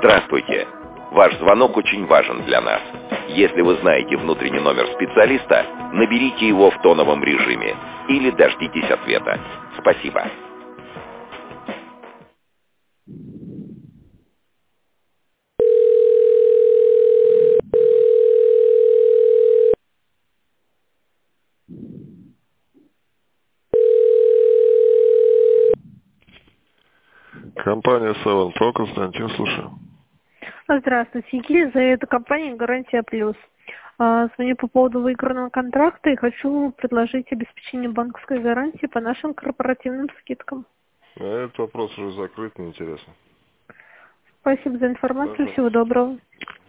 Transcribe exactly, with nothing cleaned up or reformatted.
Здравствуйте. Ваш звонок очень важен для нас. Если вы знаете внутренний номер специалиста, наберите его в тоновом режиме или дождитесь ответа. Спасибо. Компания Seven Pro, Константин, слушаю. Здравствуйте, Елиза, это компания «Гарантия Плюс». А, Звоню по поводу выигранного контракта и хочу предложить обеспечение банковской гарантии по нашим корпоративным скидкам. А этот вопрос уже закрыт, неинтересно. Спасибо за информацию, Пожалуйста. всего доброго.